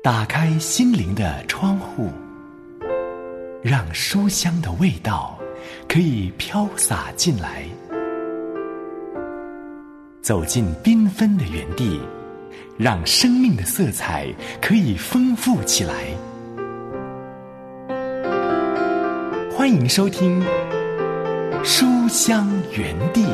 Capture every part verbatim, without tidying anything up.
打开心灵的窗户，让书香的味道可以飘洒进来。走进缤纷的园地，让生命的色彩可以丰富起来。欢迎收听书香园地。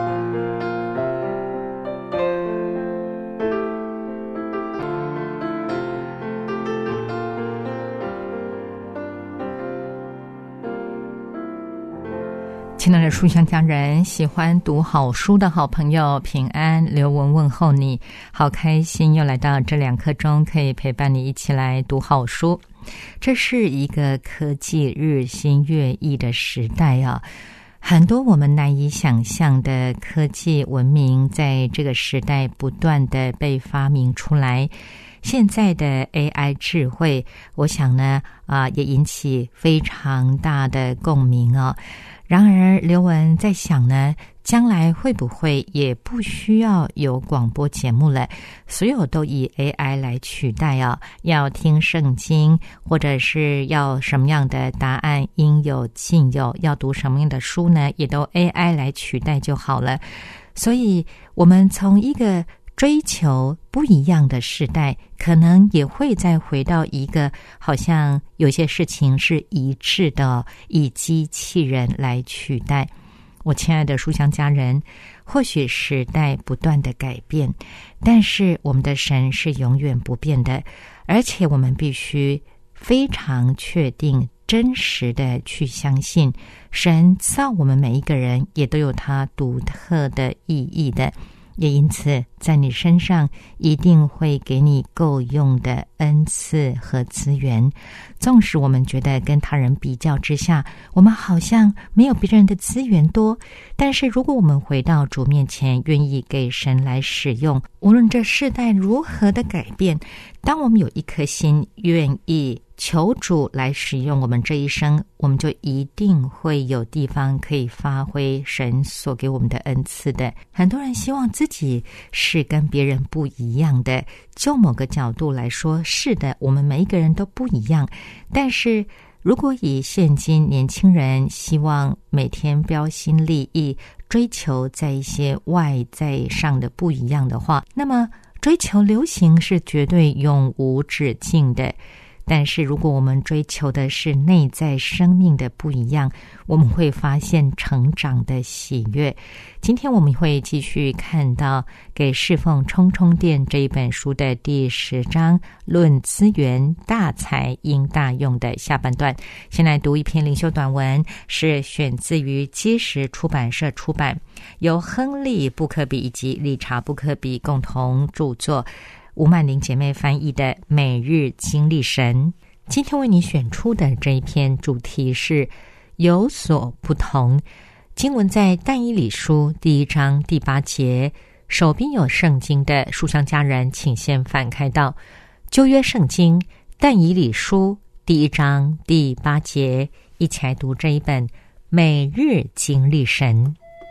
亲爱的书香家人，喜欢读好书的好朋友，平安，刘文问候你，好开心又来到这两刻钟，可以陪伴你一起来读好书。这是一个科技日新月异的时代啊，很多我们难以想象的科技文明在这个时代不断的被发明出来。现在的 A I 智慧，我想呢，啊、呃，也引起非常大的共鸣啊。然而，刘文在想呢，将来会不会也不需要有广播节目了？所有都以 A I 来取代啊！要听圣经，或者是要什么样的答案，应有尽有；要读什么样的书呢，也都 A I 来取代就好了。所以，我们从一个追求不一样的时代，可能也会再回到一个好像有些事情是一致的，以机器人来取代。我亲爱的书香家人，或许时代不断的改变，但是我们的神是永远不变的，而且我们必须非常确定真实的去相信，神造我们每一个人也都有他独特的意义的，也因此在你身上一定会给你够用的恩赐和资源。纵使我们觉得跟他人比较之下，我们好像没有别人的资源多，但是如果我们回到主面前，愿意给神来使用，无论这世代如何的改变，当我们有一颗心愿意求主来使用我们这一生，我们就一定会有地方可以发挥神所给我们的恩赐的。很多人希望自己是跟别人不一样的，就某个角度来说，是的，我们每一个人都不一样。但是如果以现今年轻人希望每天标新立异，追求在一些外在上的不一样的话，那么追求流行是绝对永无止境的。但是如果我们追求的是内在生命的不一样，我们会发现成长的喜悦。今天我们会继续看到给侍奉充充电这一本书的第十章，论资源大才应大用的下半段。先来读一篇灵修短文，是选自于基石出版社出版，由亨利布克比以及理查布克比共同著作，吴曼玲姐妹翻译的《每日经历神》。今天为你选出的这一篇主题是有所不同。经文在但以理书第一章第八节，手边有圣经的书香家人，请先翻开到旧约圣经但以理书第一章第八节，一起来读这一本《每日经历神》。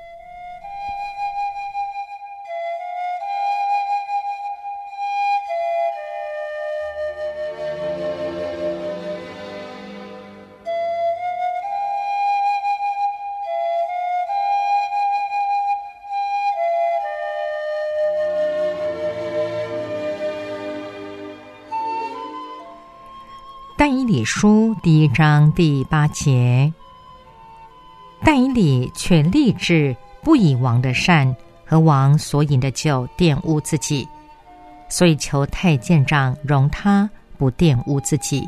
但以理书第一章第八节，但以理却立志不以王的膳和王所饮的酒玷污自己，所以求太监长容他不玷污自己。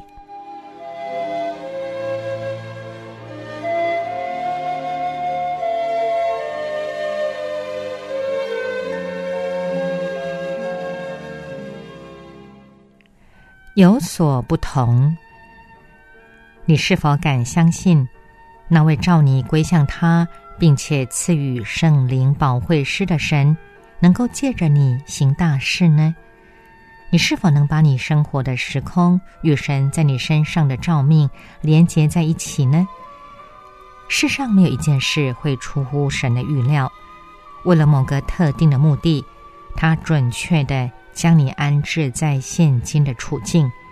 有所不同，你是否敢相信那位召你归向他并且赐予圣灵保惠师的神能够借着你行大事呢？你是否能把你生活的时空与神在你身上的召命连结在一起呢？世上没有一件事会出乎神的预料，为了某个特定的目的，他准确地将你安置在现今的处境，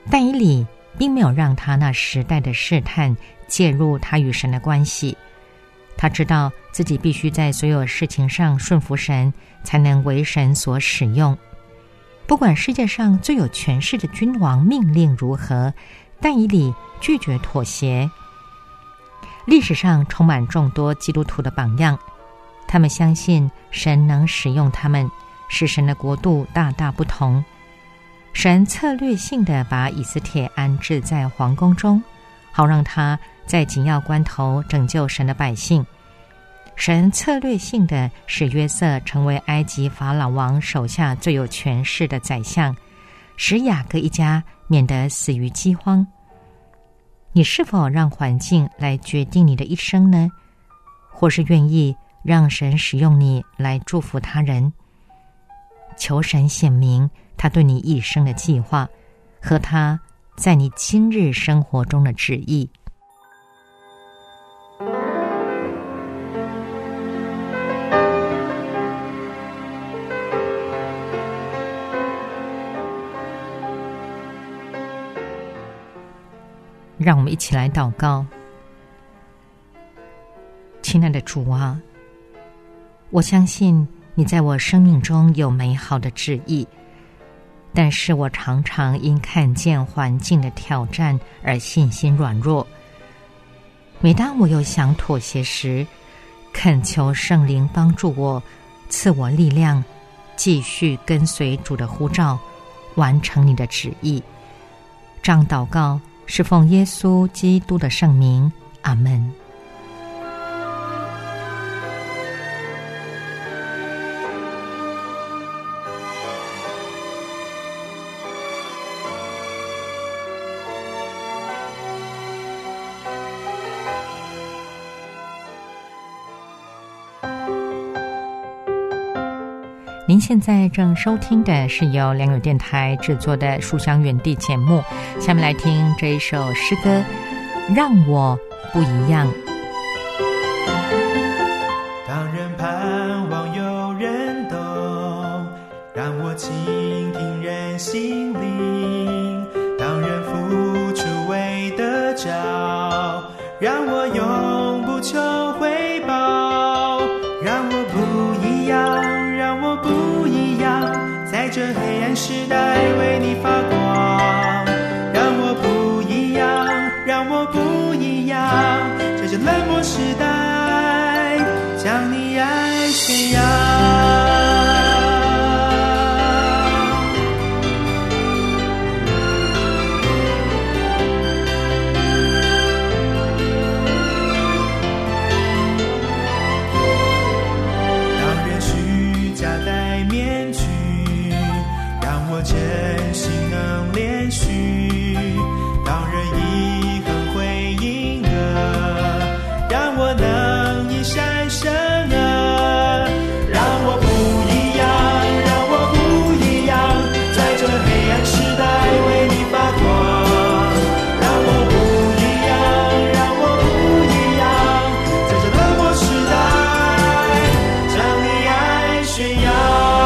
但以理并没有让他那时代的试探介入他与神的关系。他知道自己必须在所有事情上顺服神，才能为神所使用。不管世界上最有权势的君王命令如何，但以理拒绝妥协。历史上充满众多基督徒的榜样，他们相信神能使用他们，使神的国度大大不同。神策略性地把以斯帖安置在皇宫中，好让他在紧要关头拯救神的百姓。神策略性地使约瑟成为埃及法老王手下最有权势的宰相，使雅各一家免得死于饥荒。你是否让环境来决定你的一生呢？或是愿意让神使用你来祝福他人？求神显明他对你一生的计划和他在你今日生活中的旨意。让我们一起来祷告。亲爱的主啊，我相信你在我生命中有美好的旨意，但是我常常因看见环境的挑战而信心软弱。每当我又想妥协时，恳求圣灵帮助我，赐我力量，继续跟随主的呼召，完成你的旨意。这样祷告是奉耶稣基督的圣名，阿们。您现在正收听的是由良友电台制作的《书香园地》节目，下面来听这一首诗歌《让我不一样》。 当人盼望有人懂，让我倾听人心灵；当人付出为得着，让我永不求回报。让我不一样，让我不一样，在这黑暗时代为你发光。让我不一样，让我不一样，在这冷漠时代将你爱宣扬。当人虚假戴面具，让我真心能连续；当人以恨回应恶，让我能以善胜恶。让我不一样，让我不一样，在这黑暗时代为你发光。让我不一样，让我不一样，在这冷漠时代将你爱宣扬。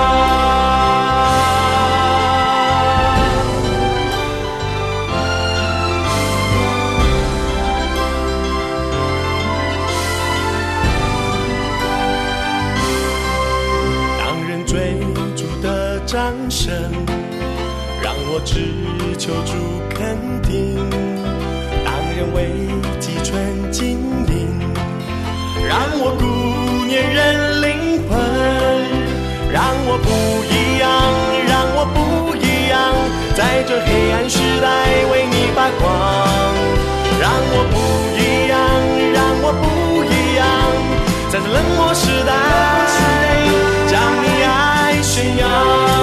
当人追逐的掌声，让我只求主肯定；当人为己存经营，让我顾念人灵魂。让我不一样，让我不一样，在这黑暗时代为你发光。让我不一样，让我不一样，在这冷漠时代将你爱宣扬。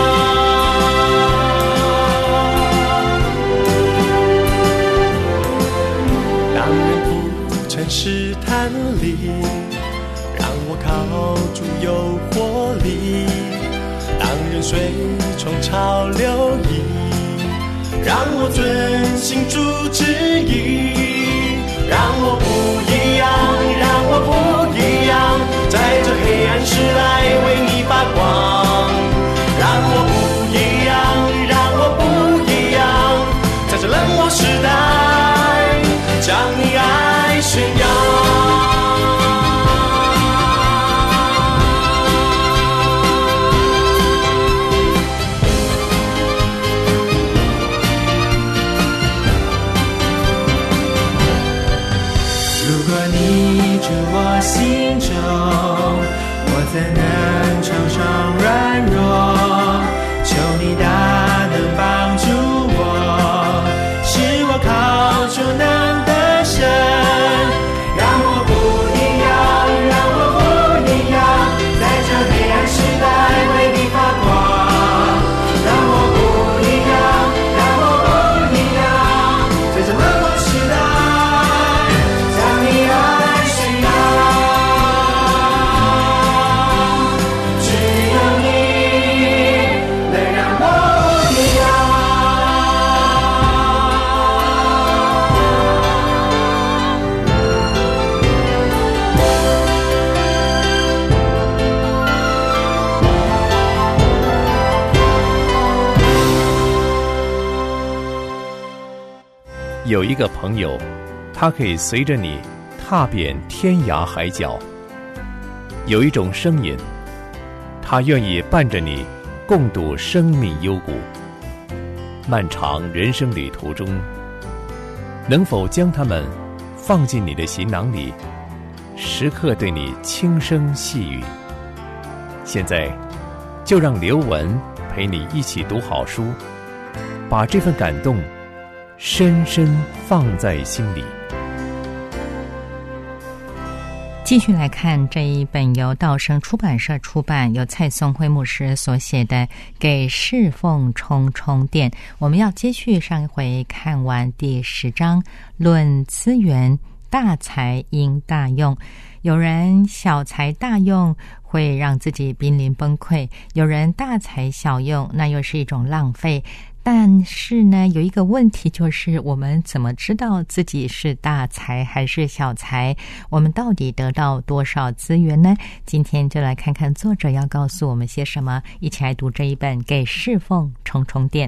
当人铺陈试探里，让我靠主有活力；当人随从潮流移，让我遵行主旨意。让我不一样，让我不一样，在这黑暗时代为你发光。让我不一样，让我不一样，在这冷有一个朋友，他可以随着你踏遍天涯海角。有一种声音，他愿意伴着你共度生命幽谷。漫长人生旅途中，能否将他们放进你的行囊里，时刻对你轻声细语？现在就让刘文陪你一起读好书，把这份感动深深放在心里。 继续来看这一本由道生出版社出版，由蔡松辉牧师所写的《给侍奉充充电》。我们要接续上一回看完第十章，论资源，大财应大用。有人小财大用，会让自己濒临崩溃；有人大财小用，那又是一种浪费。但是呢，有一个问题，就是我们怎么知道自己是大财还是小财？我们到底得到多少资源呢？今天就来看看作者要告诉我们些什么，一起来读这一本《给侍奉充充电》。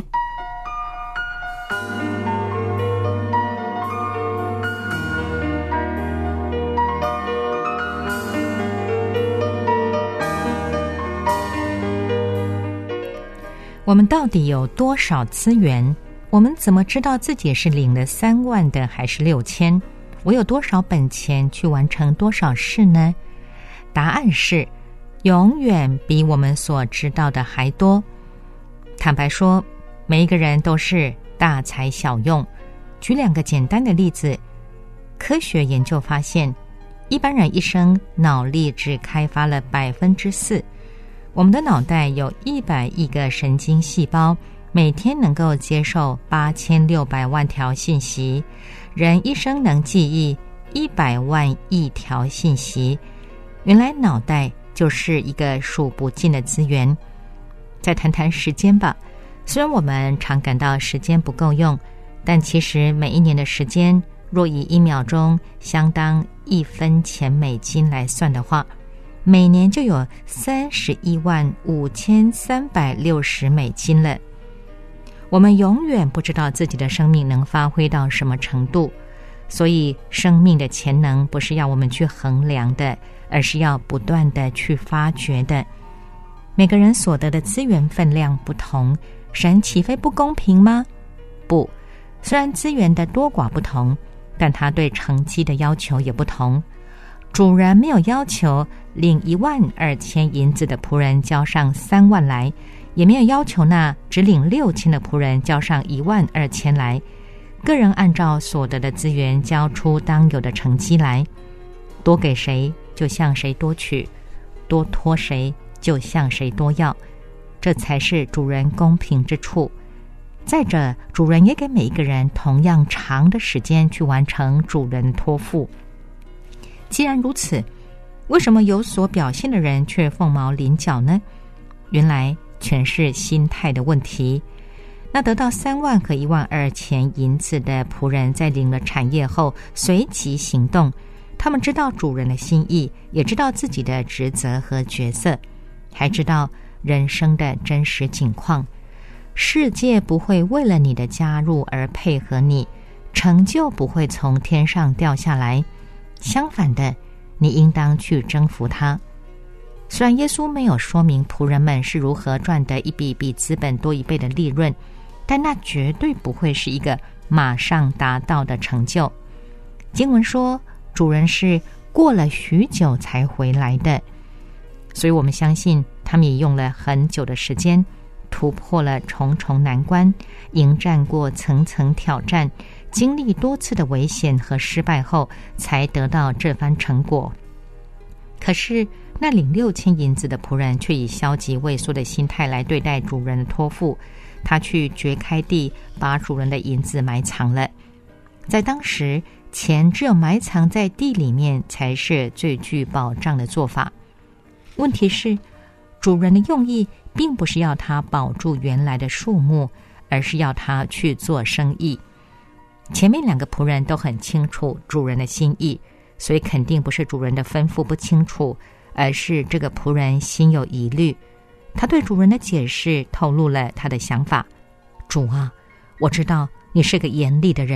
我们到底有多少资源？我们怎么知道自己是领了三万的还是六千？我有多少本钱去完成多少事呢？答案是，永远比我们所知道的还多。坦白说，每一个人都是大材小用。举两个简单的例子，科学研究发现，一般人一生脑力只开发了百分之四。我们的脑袋有一百亿个神经细胞，每天能够接受八千六百万条信息，人一生能记忆一百万亿条信息。原来脑袋就是一个数不尽的资源。再谈谈时间吧，虽然我们常感到时间不够用，但其实每一年的时间，若以一秒钟相当一分钱美金来算的话，每年就有三十一万五千三百六十美金了。我们永远不知道自己的生命能发挥到什么程度，所以生命的潜能不是要我们去衡量的，而是要不断的去发掘的。每个人所得的资源分量不同，神岂非不公平吗？不，虽然资源的多寡不同，但他对成绩的要求也不同。主人没有要求领一万二千银子的仆人交上三万来，也没有要求那只领六千的仆人交上一万二千来。个人按照所得的资源交出当有的成绩来，多给谁就向谁多取，多托谁就向谁多要，这才是主人公平之处。再者，主人也给每一个人同样长的时间去完成主人的托付。既然如此，为什么有所表现的人却凤毛麟角呢？原来全是心态的问题。那得到三万和一万二钱银子的仆人，在领了产业后随即行动，他们知道主人的心意，也知道自己的职责和角色，还知道人生的真实境况。世界不会为了你的加入而配合你，成就不会从天上掉下来，相反的，你应当去征服它。虽然耶稣没有说明仆人们是如何赚得一笔比资本多一倍的利润，但那绝对不会是一个马上达到的成就。经文说，主人是过了许久才回来的，所以我们相信他们也用了很久的时间，突破了重重难关，迎战过层层挑战，经历多次的危险和失败后，才得到这番成果。可是那领六千银子的仆人却以消极畏缩的心态来对待主人的托付，他去掘开地，把主人的银子埋藏了。在当时，钱只有埋藏在地里面才是最具保障的做法。问题是，主人的用意并不是要他保住原来的数目，而是要他去做生意。前面两个仆人都很清楚主人的心意，所以肯定不是主人的吩咐不清楚，而是这个仆人心有疑虑。他对主人的解释透露了他的想法：主啊，我知道你是个严厉的人，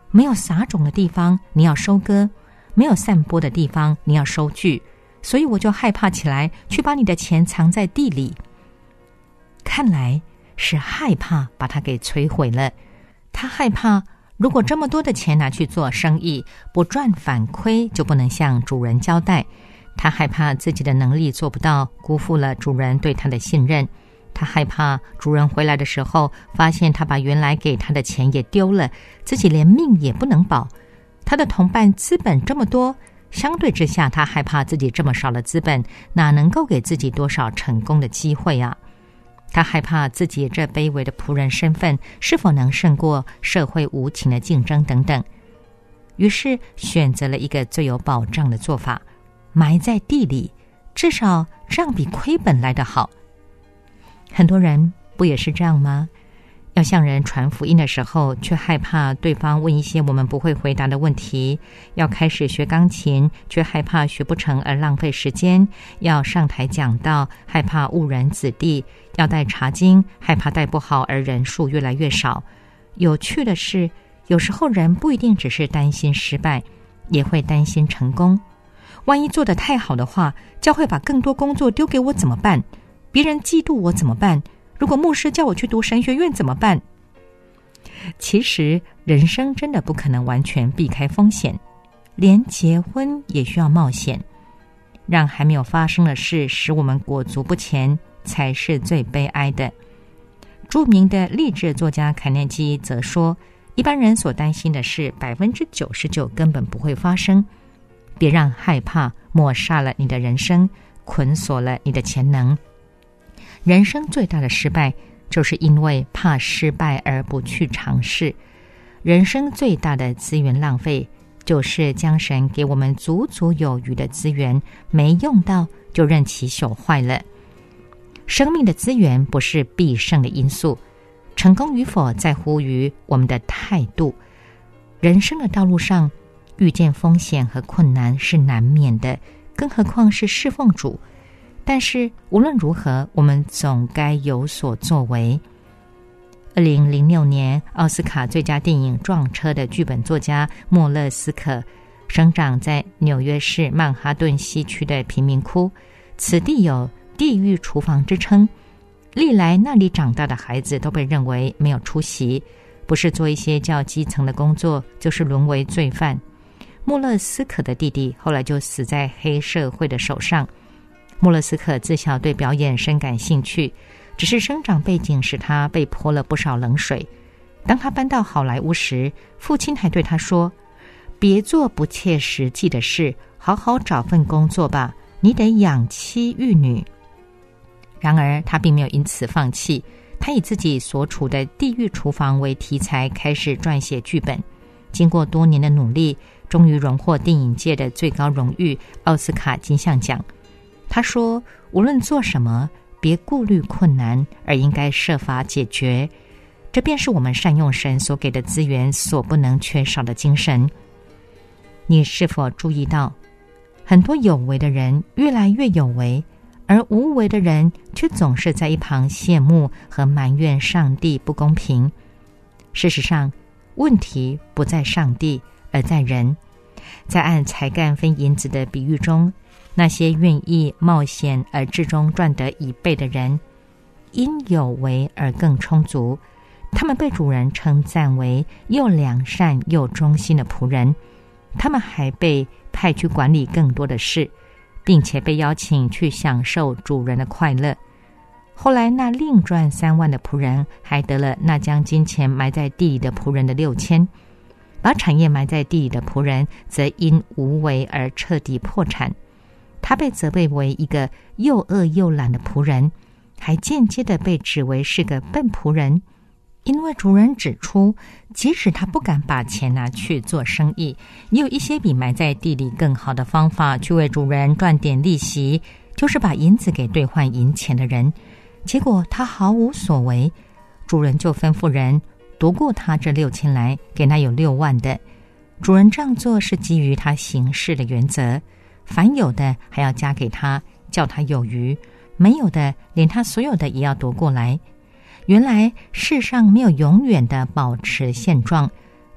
没有撒种的地方你要收割，没有散播的地方你要收据，所以我就害怕起来，去把你的钱藏在地里。看来是害怕把它给摧毁了。他害怕如果这么多的钱拿去做生意，不赚反亏，就不能向主人交代。他害怕自己的能力做不到，辜负了主人对他的信任。他害怕主人回来的时候，发现他把原来给他的钱也丢了，自己连命也不能保。他的同伴资本这么多，相对之下，他害怕自己这么少的资本，哪能够给自己多少成功的机会啊？他害怕自己这卑微的仆人身份是否能胜过社会无情的竞争等等，于是选择了一个最有保障的做法，埋在地里，至少这样比亏本来得好。很多人不也是这样吗？要向人传福音的时候，却害怕对方问一些我们不会回答的问题；要开始学钢琴，却害怕学不成而浪费时间；要上台讲道，害怕误人子弟；要带茶经，害怕带不好而人数越来越少。有趣的是，有时候人不一定只是担心失败，也会担心成功。万一做得太好的话，教会把更多工作丢给我怎么办？别人嫉妒我怎么办？如果牧师叫我去读神学院怎么办？其实人生真的不可能完全避开风险，连结婚也需要冒险。让还没有发生的事使我们裹足不前，才是最悲哀的。著名的励志作家卡内基则说，一般人所担心的事，百分之九十九根本不会发生。别让害怕抹杀了你的人生，捆锁了你的潜能。人生最大的失败，就是因为怕失败而不去尝试。人生最大的资源浪费，就是将神给我们足足有余的资源没用到，就任其朽坏了。生命的资源不是必胜的因素，成功与否在乎于我们的态度。人生的道路上，遇见风险和困难是难免的，更何况是侍奉主。但是无论如何，我们总该有所作为。二零零六年奥斯卡最佳电影《撞车》的剧本作家莫勒斯可生长在纽约市曼哈顿西区的贫民窟，此地有地狱厨房之称。历来那里长大的孩子都被认为没有出息，不是做一些较基层的工作，就是沦为罪犯。莫勒斯可的弟弟后来就死在黑社会的手上。莫勒斯可自小对表演深感兴趣，只是生长背景使他被泼了不少冷水。当他搬到好莱坞时，父亲还对他说，别做不切实际的事，好好找份工作吧，你得养妻育女。然而他并没有因此放弃，他以自己所处的地狱厨房为题材开始撰写剧本。经过多年的努力，终于荣获电影界的最高荣誉奥斯卡金像奖。他说，无论做什么，别顾虑困难，而应该设法解决。这便是我们善用神所给的资源所不能缺少的精神。你是否注意到，很多有为的人越来越有为，而无为的人却总是在一旁羡慕和埋怨上帝不公平？事实上，问题不在上帝，而在人。在按才干分银子的比喻中，那些愿意冒险而至终赚得一倍的人，因有为而更充足。他们被主人称赞为又良善又忠心的仆人。他们还被派去管理更多的事，并且被邀请去享受主人的快乐。后来那另赚三万的仆人还得了那将金钱埋在地里的仆人的六千。把产业埋在地里的仆人则因无为而彻底破产。他被责备为一个又饿又懒的仆人，还间接地被指为是个笨仆人。因为主人指出，即使他不敢把钱拿去做生意，也有一些比埋在地里更好的方法去为主人赚点利息，就是把银子给兑换银钱的人。结果他毫无所为，主人就吩咐人夺过他这六千来，给他有六万的。主人这样做是基于他行事的原则，凡有的还要加给他，叫他有余；没有的，连他所有的也要夺过来。原来世上没有永远的保持现状，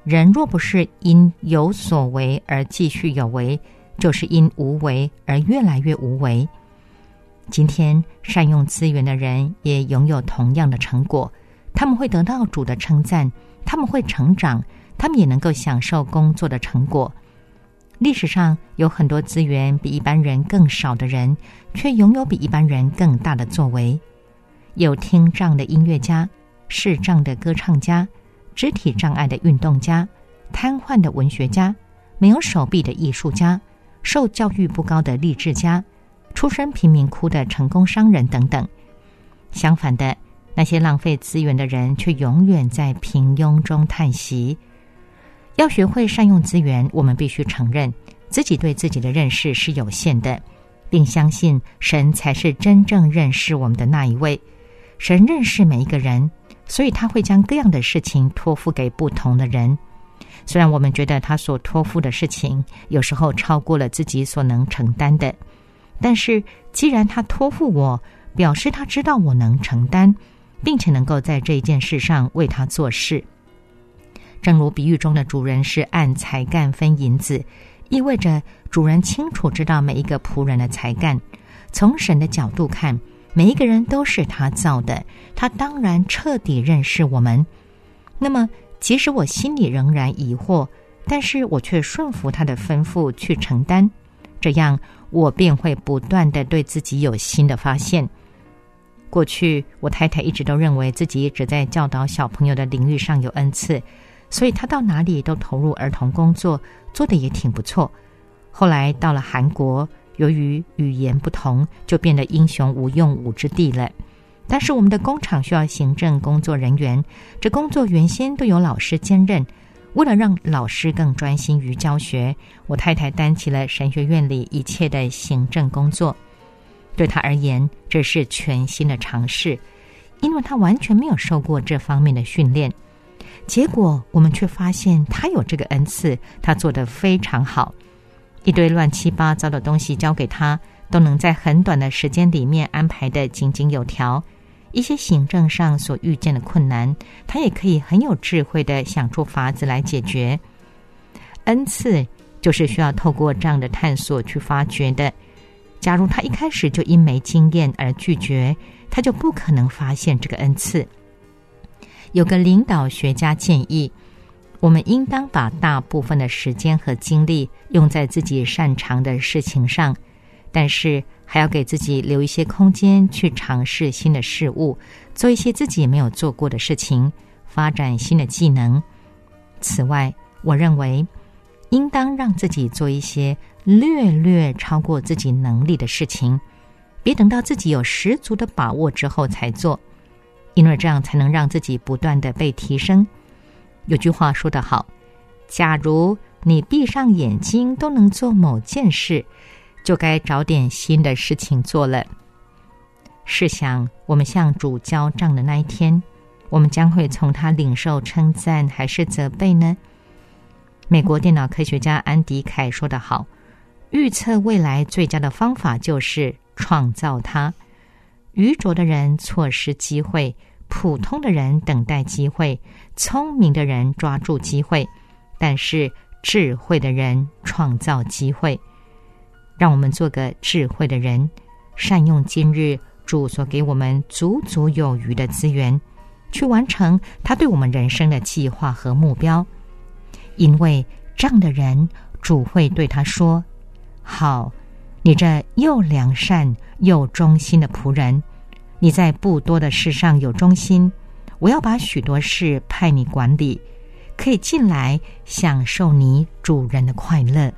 人若不是因有所为而继续有为，就是因无为而越来越无为。今天善用资源的人也拥有同样的成果，他们会得到主的称赞，他们会成长，他们也能够享受工作的成果。历史上有很多资源比一般人更少的人，却拥有比一般人更大的作为。有听障的音乐家，视障的歌唱家，肢体障碍的运动家，瘫痪的文学家，没有手臂的艺术家，受教育不高的励志家，出身贫民窟的成功商人等等。相反的，那些浪费资源的人却永远在平庸中叹息。要学会善用资源，我们必须承认自己对自己的认识是有限的，并相信神才是真正认识我们的那一位。神认识每一个人，所以他会将各样的事情托付给不同的人。虽然我们觉得他所托付的事情有时候超过了自己所能承担的，但是既然他托付我，表示他知道我能承担，并且能够在这一件事上为他做事。正如比喻中的主人是按才干分银子，意味着主人清楚知道每一个仆人的才干。从神的角度看，每一个人都是他造的，他当然彻底认识我们。那么即使我心里仍然疑惑，但是我却顺服他的吩咐去承担，这样我便会不断地对自己有新的发现。过去我太太一直都认为自己只在教导小朋友的领域上有恩赐，所以她到哪里都投入儿童工作，做得也挺不错。后来到了韩国，由于语言不同，就变得英雄无用武之地了。但是我们的工厂需要行政工作人员，这工作原先都有老师兼任。为了让老师更专心于教学，我太太担起了神学院里一切的行政工作。对她而言，这是全新的尝试，因为她完全没有受过这方面的训练。结果我们却发现她有这个恩赐，她做得非常好。一堆乱七八糟的东西交给她，都能在很短的时间里面安排得井井有条。一些行政上所遇见的困难，他也可以很有智慧地想出法子来解决。恩赐就是需要透过这样的探索去发掘的。假如他一开始就因没经验而拒绝，他就不可能发现这个恩赐。有个领导学家建议，我们应当把大部分的时间和精力用在自己擅长的事情上，但是还要给自己留一些空间去尝试新的事物，做一些自己没有做过的事情，发展新的技能。此外，我认为应当让自己做一些略略超过自己能力的事情，别等到自己有十足的把握之后才做，因为这样才能让自己不断地被提升。有句话说得好，假如你闭上眼睛都能做某件事，就该找点新的事情做了。试想，我们向主交账的那一天，我们将会从他领受称赞还是责备呢？美国电脑科学家安迪凯说得好，预测未来最佳的方法就是创造它。愚拙的人错失机会，普通的人等待机会，聪明的人抓住机会，但是智慧的人创造机会。让我们做个智慧的人，善用今日主所给我们足足有余的资源，去完成他对我们人生的计划和目标。因为这样的人，主会对他说，好，你这又良善又忠心的仆人，你在不多的事上有忠心，我要把许多事派你管理，可以进来享受你主人的快乐。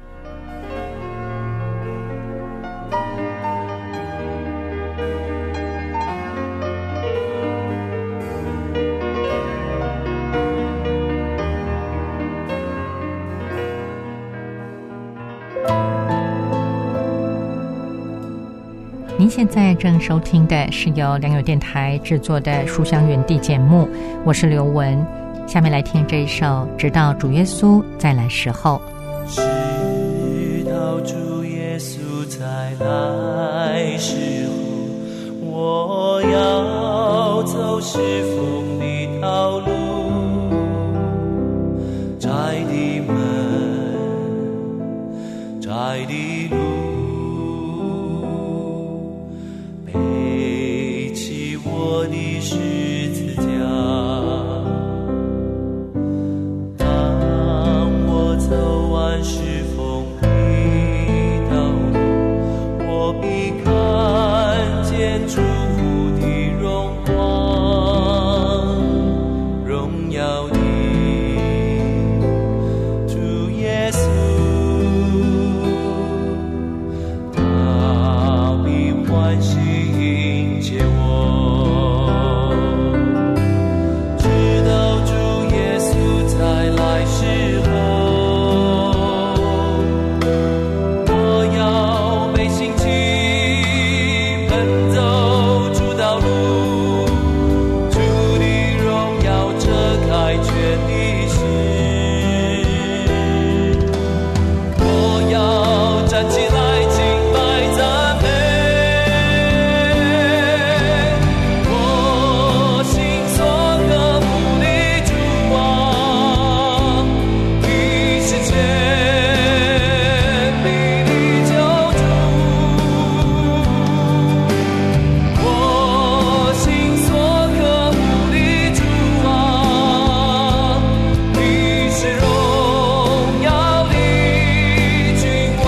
您现在正收听的是由良友电台制作的书香园地节目，我是刘文。下面来听这一首《直到主耶稣再来时候》。 直到主耶稣再来时候，我要走是风的道路，站爱的路，背起我的十字架，当我走完是风的道路，我必看见祝福的荣光，荣耀的主耶稣，他必欢喜迎接我，直到主耶稣再来时候，我要被兴起奔走主道路，主的荣耀遮盖全地势，我要站起来敬拜赞美，我心所渴慕的主啊，你是千里的救主，我心所渴慕的主啊，你是荣耀的君王。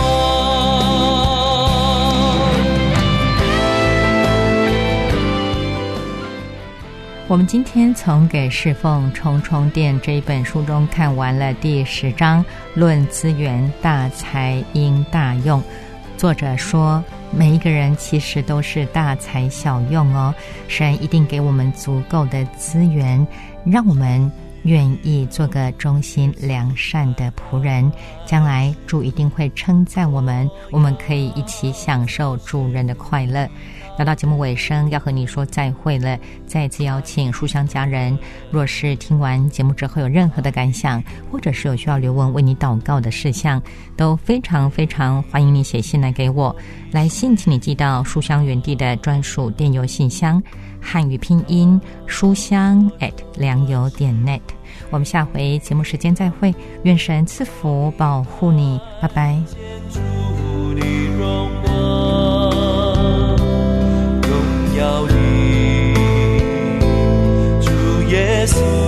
我们今天从《给侍奉重重殿》这一本书中看完了第十章，论资源大才应大用。作者说，每一个人其实都是大材小用哦，神一定给我们足够的资源，让我们愿意做个忠心良善的仆人，将来主一定会称赞我们，我们可以一起享受主人的快乐。来到节目尾声，要和你说再会了，再次邀请书香家人，若是听完节目之后有任何的感想，或者是有需要留问为你祷告的事项，都非常非常欢迎你写信来给我。来信请你寄到书香园地的专属电邮信箱，汉语拼音书香 at 良友点 net。 我们下回节目时间再会，愿神赐福保护你，拜拜。 主的荣光，荣耀的主耶稣。